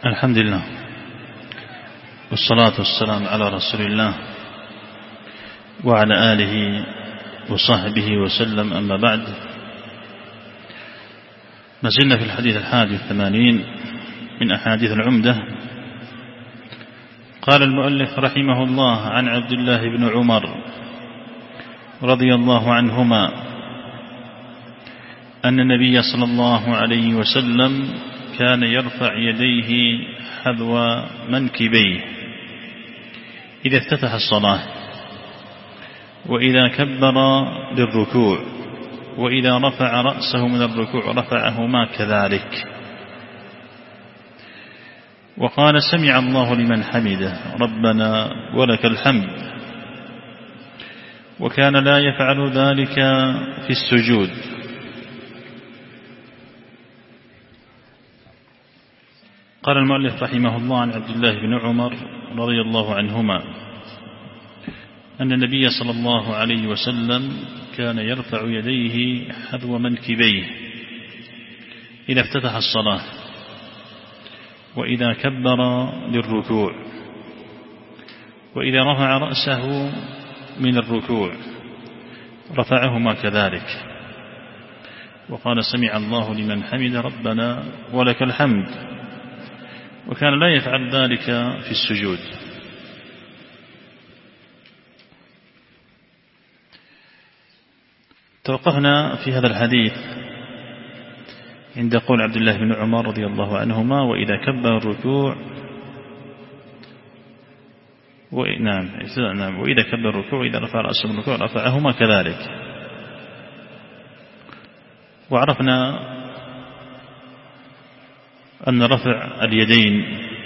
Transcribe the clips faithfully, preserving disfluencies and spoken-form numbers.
الحمد لله والصلاة والسلام على رسول الله وعلى آله وصحبه وسلم، أما بعد. ما زلنا في الحديث الحادي والثمانين من أحاديث العمدة. قال المؤلف رحمه الله: عن عبد الله بن عمر رضي الله عنهما أن النبي صلى الله عليه وسلم كان يرفع يديه حذو منكبيه إذا افتتح الصلاة، وإذا كبر للركوع، وإذا رفع رأسه من الركوع رفعهما كذلك. وقال: سمع الله لمن حمده ربنا ولك الحمد. وكان لا يفعل ذلك في السجود. قال المؤلف رحمه الله: عن عبد الله بن عمر رضي الله عنهما أن النبي صلى الله عليه وسلم كان يرفع يديه حذو منكبيه إذا افتتح الصلاة، وإذا كبر للركوع، وإذا رفع رأسه من الركوع رفعهما كذلك. وقال: سمع الله لمن حمد ربنا ولك الحمد. وكان لا يفعل ذلك في السجود. توقفنا في هذا الحديث عند قول عبد الله بن عمر رضي الله عنهما: وإذا كبر الركوع و... نعم. نعم وإذا كبر الركوع وإذا رفع رأسه من الركوع رفعهما كذلك. وعرفنا أن رفع اليدين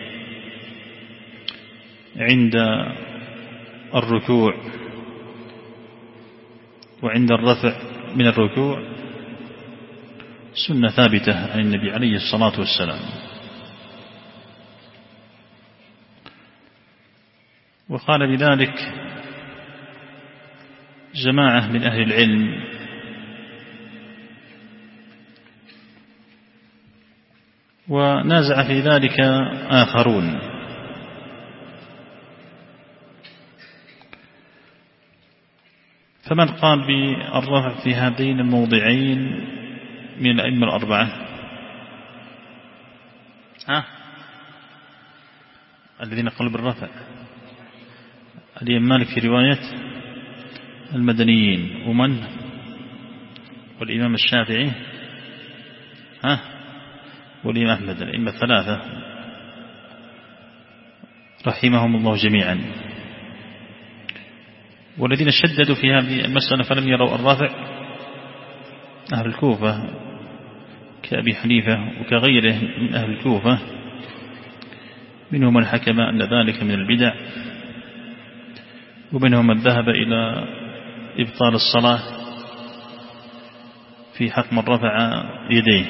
عند الركوع وعند الرفع من الركوع سنة ثابتة عن النبي عليه الصلاة والسلام. وقال بذلك جماعة من أهل العلم، ونازع في ذلك آخرون. فمن قال بالرفع في هذين الموضعين من الأئمة الأربعة؟ ها الذين قالوا بالرفع: الإمام مالك في رواية المدنيين، ومن؟ والإمام الشافعي، ها والإمام أحمد، الأئمة الثلاثة رحمهم الله جميعا. والذين شددوا في هذه المسألة فلم يروا الرافع أهل الكوفة كأبي حنيفة وكغيره من أهل الكوفة، منهم من حكم أن ذلك من البدع، ومنهم من ذهب إلى إبطال الصلاة في حق من رفع يديه.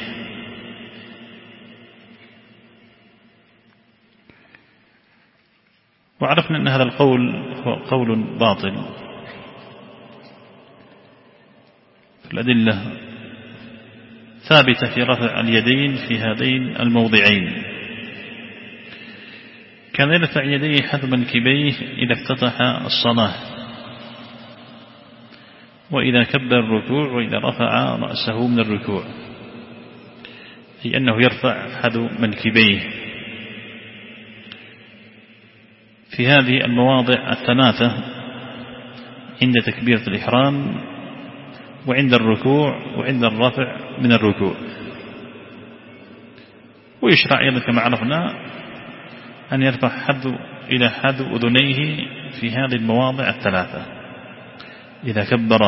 وعرفنا أن هذا القول هو قول باطل. الأدلة ثابتة في رفع اليدين في هذين الموضعين. كان يرفع يديه حذو منكبيه إذا افتتح الصلاة، وإذا كبر الركوع، وإذا رفع رأسه من الركوع، أي أنه يرفع حذو منكبيه في هذه المواضع الثلاثة: عند تكبيرة الإحرام، وعند الركوع، وعند الرفع من الركوع. ويشرع أيضا كما عرفنا أن يرفع حذو إلى حذو أذنيه في هذه المواضع الثلاثة: إذا كبر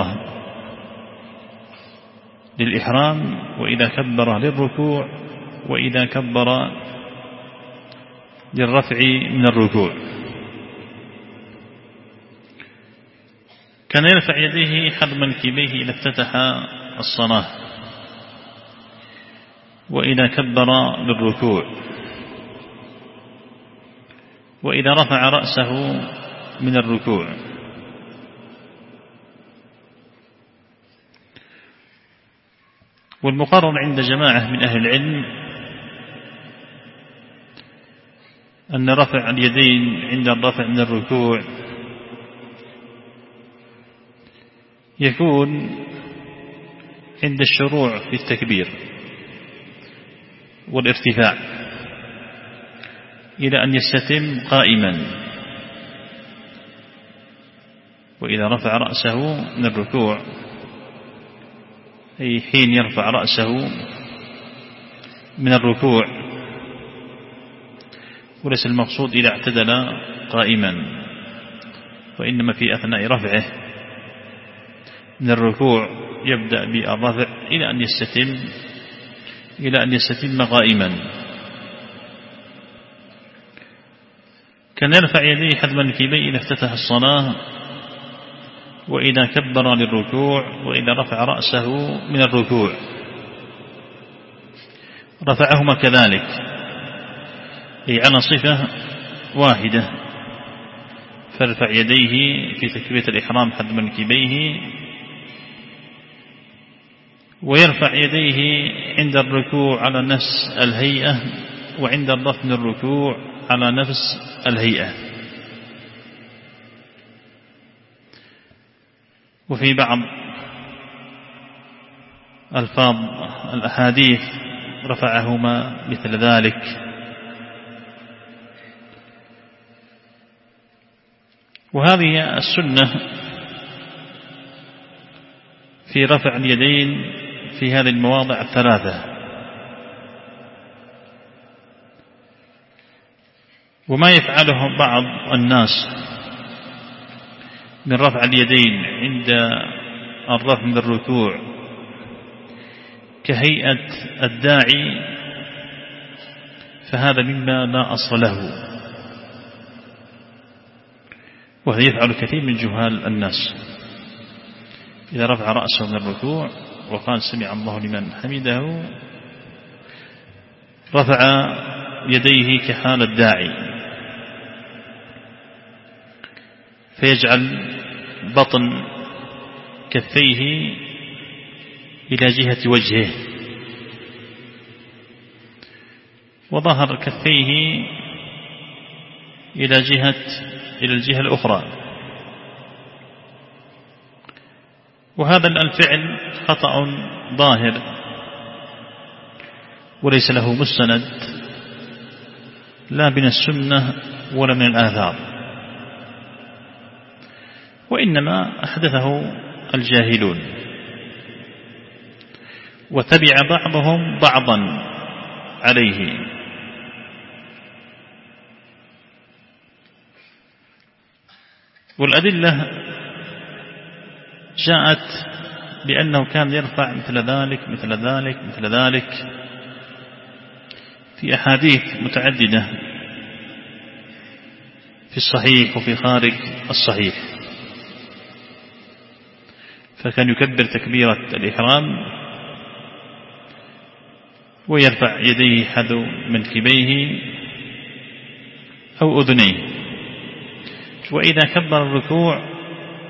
للإحرام، وإذا كبر للركوع، وإذا كبر للرفع من الركوع. كان يرفع يديه حذو منكبيه إذا افتتح الصلاة، وإذا كبر للركوع، وإذا رفع رأسه من الركوع. والمقرر عند جماعة من أهل العلم أن رفع اليدين عند الرفع من الركوع يكون عند الشروع في التكبير والارتفاع إلى أن يستتم قائما، وإذا رفع رأسه من الركوع أي حين يرفع رأسه من الركوع، وليس المقصود إذا اعتدل قائما، وإنما في أثناء رفعه من الركوع يبدأ بالرفع إلى أن يستتم إلى أن يستتم قائما. كان يرفع يديه حذو منكبيه إذا افتتح الصلاة، وإذا كبر للركوع، وإذا رفع رأسه من الركوع رفعهما كذلك، أي على صفة واحدة، فارفع يديه في تكبيرة الإحرام حذو منكبيه، ويرفع يديه عند الركوع على نفس الهيئة، وعند الرفع من الركوع على نفس الهيئة. وفي بعض ألفاظ الأحاديث رفعهما مثل ذلك. وهذه السنة في رفع اليدين في هذه المواضع الثلاثة. وما يفعله بعض الناس من رفع اليدين عند الرفع من الركوع كهيئة الداعي، فهذا مما لا أصل له، وهذا يفعل كثير من جهال الناس. إذا رفع رأسه من الركوع وقال سمع الله لمن حمده رفع يديه كحال الداعي، فيجعل بطن كفيه إلى جهة وجهه، وظهر كفيه إلى جهة إلى الجهة الأخرى. وهذا الفعل خطأ ظاهر وليس له مستند لا من السنة ولا من الآثار، وإنما أحدثه الجاهلون، وتبع بعضهم بعضا عليه. والأدلة جاءت بأنه كان يرفع مثل ذلك مثل ذلك مثل ذلك في أحاديث متعددة في الصحيح وفي خارج الصحيح. فكان يكبر تكبيرة الإحرام ويرفع يديه حذو منكبيه أو أذنيه، وإذا كبر الركوع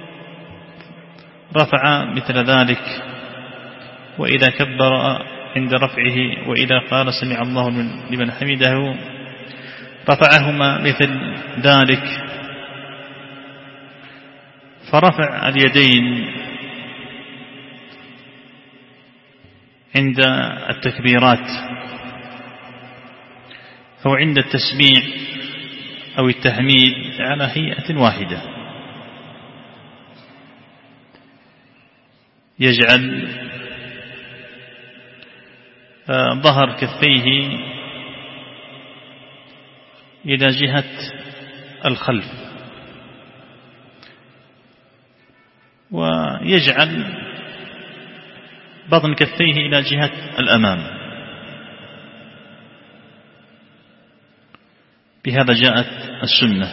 رفع مثل ذلك، وإذا كبر عند رفعه وإذا قال سمع الله لمن حمده رفعهما مثل ذلك. فرفع اليدين عند التكبيرات أو عند التسميع أو التحميد على هيئة واحدة، يجعل ظهر كفيه إلى جهة الخلف، ويجعل بطن كفيه إلى جهة الأمام. بهذا جاءت السنة.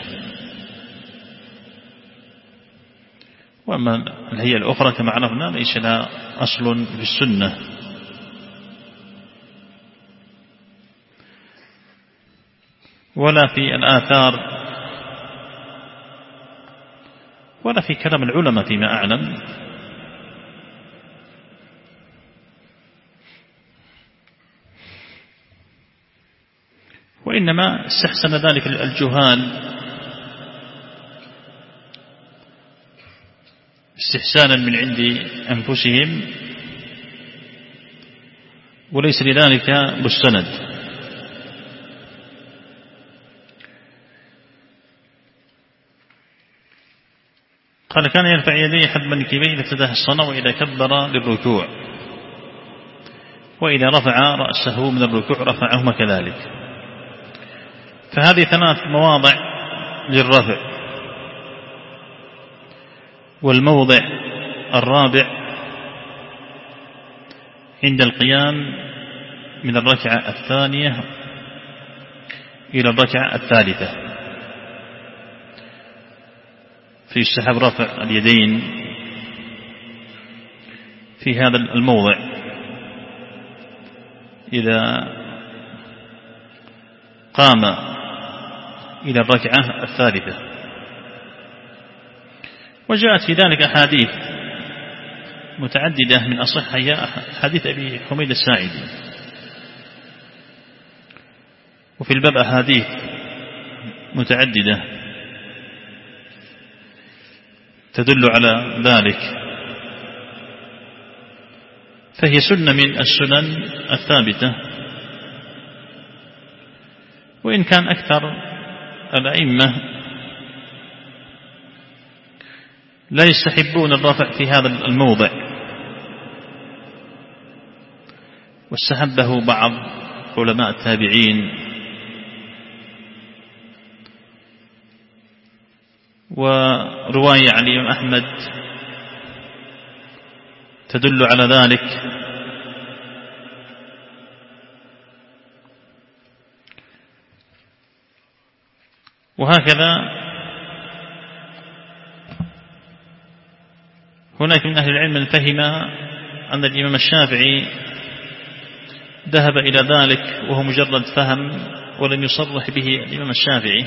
وأما الهيئة الأخرى كما عرفنا ليس لها أصل في السنة. ولا في الآثار ولا في كلام العلماء فيما أعلم. وإن وإنما استحسن ذلك الجهال استحسانا من عند أنفسهم، وليس لذلك مستند. قال: كان يرفع يديه حد منكبيه إذا افتتح الصلاة وإذا كبر للركوع، وإذا رفع رأسه من الركوع رفعهما كذلك. فهذه ثلاث مواضع للرفع. والموضع الرابع عند القيام من الركعة الثانية إلى الركعة الثالثة، فيستحب رفع اليدين في هذا الموضع إذا قام إلى الركعة الثالثة. وجاءت في ذلك أحاديث متعددة من أصحها حديث أبي حميد الساعدي، وفي الباب أحاديث متعددة تدل على ذلك، فهي سنة من السنن الثابتة. وإن كان أكثر الأئمة لا يستحبون الرفع في هذا الموضع، واستحبه بعض علماء التابعين، ورواية عن الإمام أحمد تدل على ذلك. وهكذا هناك من أهل العلم من فهم أن الإمام الشافعي ذهب إلى ذلك وهو مجرد فهم، ولم يصرح به الإمام الشافعي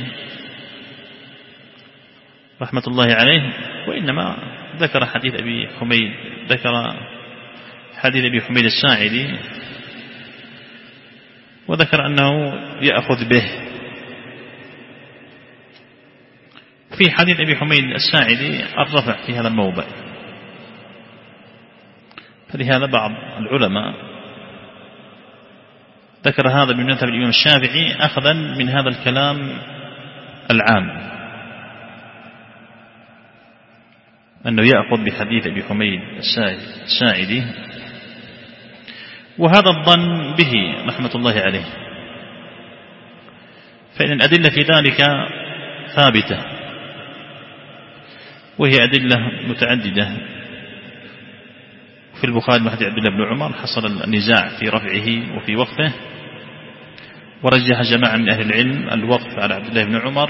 رحمة الله عليه، وإنما ذكر حديث أبي حميد ذكر حديث أبي حميد الساعدي، وذكر أنه يأخذ به. في حديث أبي حميد الساعدي الرفع في هذا الموضع، فلهذا بعض العلماء ذكر هذا من مذهب الإمام الشافعي أخذا من هذا الكلام العام، أنه يأخذ بحديث أبي حميد الساعدي، وهذا الظن به رحمة الله عليه، فإن الأدلة في ذلك ثابتة، وهي أدلة متعددة. في البخاري من حديث عبد الله بن عمر حصل النزاع في رفعه وفي وقفه، ورجح جماعة من أهل العلم الوقف على عبد الله بن عمر،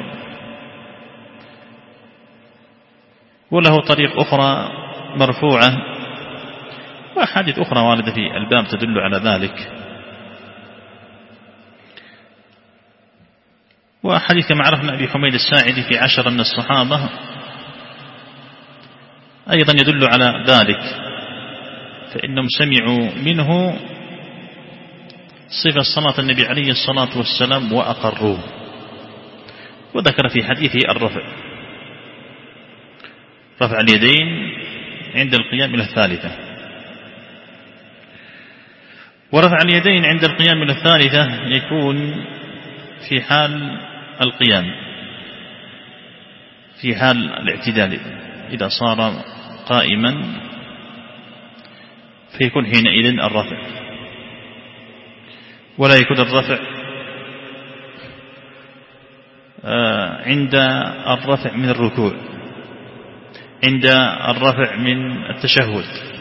وله طريق أخرى مرفوعة، وأحاديث أخرى واردة في الباب تدل على ذلك. وأحاديث كما عرفنا أبي حميد الساعدي في عشرة من الصحابة أيضا يدل على ذلك، فإنهم سمعوا منه صفة صلاة النبي عليه الصلاة والسلام وأقروه، وذكر في حديثه الرفع رفع اليدين عند القيام إلى الثالثة. ورفع اليدين عند القيام إلى الثالثة يكون في حال القيام، في حال الاعتدال إذا صار قائما فيكون حينئذ الرفع، ولا يكون الرفع عند الرفع من الركوع، عند الرفع من التشهد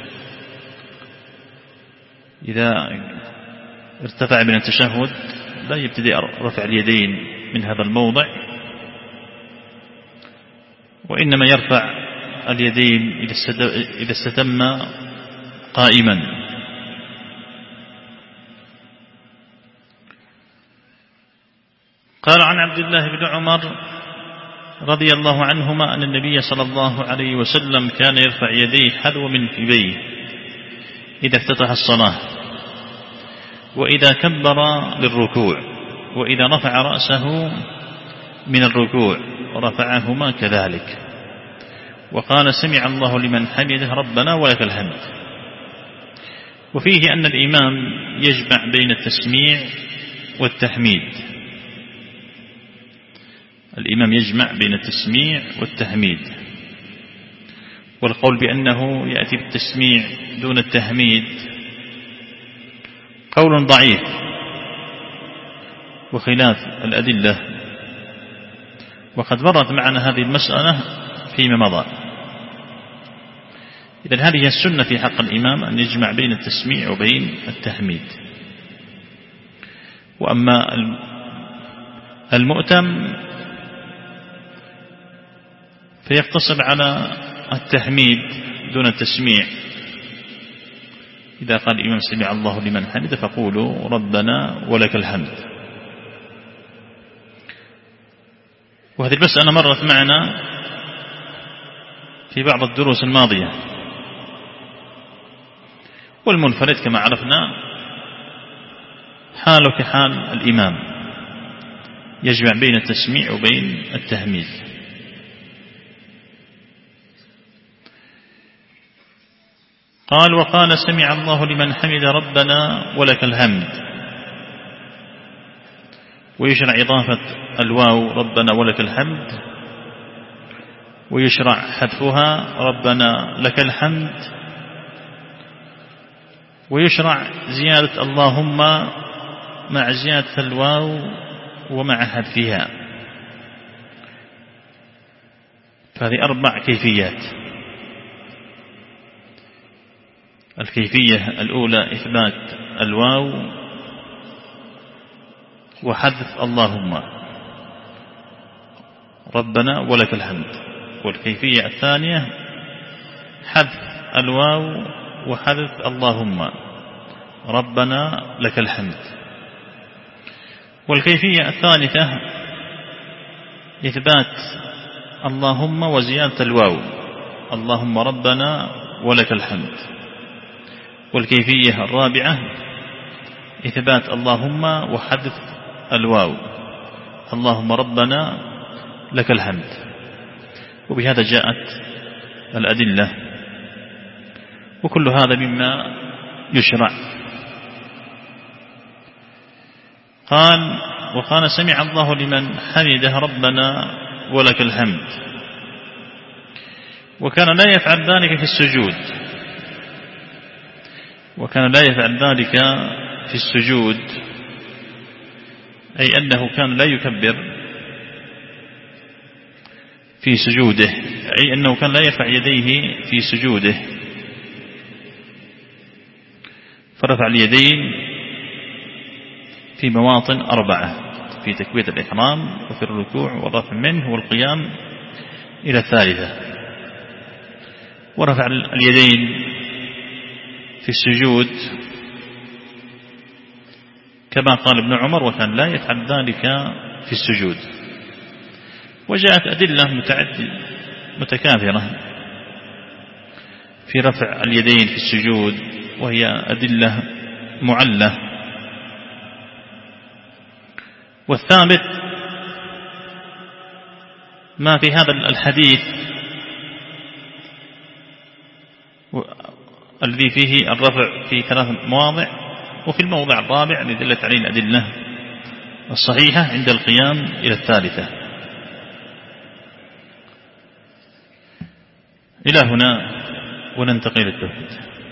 إذا ارتفع من التشهد لا يبتدئ رفع اليدين من هذا الموضع، وإنما يرفع اليدين إذا استتم قائما. قال عن عبد الله بن عمر رضي الله عنهما أن النبي صلى الله عليه وسلم كان يرفع يديه حذو منكبيه إذا افتتح الصلاة وإذا كبر للركوع وإذا رفع رأسه من الركوع رفعهما كذلك. وقال سمع الله لمن حمده ربنا ولك الحمد. وفيه أن الإمام يجمع بين التسميع والتحميد. الإمام يجمع بين التسميع والتحميد. والقول بأنه يأتي بالتسميع دون التحميد قول ضعيف وخلاف الأدلة، وقد مرت معنا هذه المسألة فيما مضى. إذن هذه السنة في حق الإمام أن يجمع بين التسميع وبين التحميد. وأما المؤتم فيقتصر على التحميد دون التسميع. إذا قال الإمام سمع الله لمن حمده فقولوا ربنا ولك الحمد. وهذه المسألة مرت معنا في بعض الدروس الماضية. والمنفرد كما عرفنا حاله كحال الإمام، يجمع بين التسميع وبين التحميد. قال وقال سمع الله لمن حمد ربنا ولك الحمد. ويشرع إضافة الواو ربنا ولك الحمد، ويشرع حذفها ربنا لك الحمد، ويشرع زيادة اللهم مع زيادة الواو ومع حذفها. فهذه أربع كيفيات. الكيفية الأولى إثبات الواو وحذف اللهم ربنا ولك الحمد. والكيفية الثانية حذف الواو وحذف اللهم ربنا لك الحمد. والكيفية الثالثة إثبات اللهم وزيادة الواو اللهم ربنا ولك الحمد. والكيفية الرابعة إثبات اللهم وحذف الواو اللهم ربنا لك الحمد. وبهذا جاءت الأدلة، وكل هذا مما يشرع. قال وقال سمع الله لمن حمده ربنا ولك الحمد. وكان لا يفعل ذلك في السجود وكان لا يفعل ذلك في السجود أي أنه كان لا يكبر في سجوده، أي أنه كان لا يرفع يديه في سجوده، فرفع اليدين في مواطن أربعة: في تكبيرة الإحرام وفي الركوع والرفع منه والقيام إلى الثالثة. ورفع اليدين في السجود كما قال ابن عمر وكان لا يفعل ذلك في السجود. وجاءت أدلة متعددة متكاثرة في رفع اليدين في السجود، وهي أدلة معلة. والثابت ما في هذا الحديث الذي فيه الرفع في ثلاث مواضع، وفي الموضع الرابع الذي دلت عليه الأدلة الصحيحة عند القيام إلى الثالثة. إلى هنا وننتقل للتوحيد.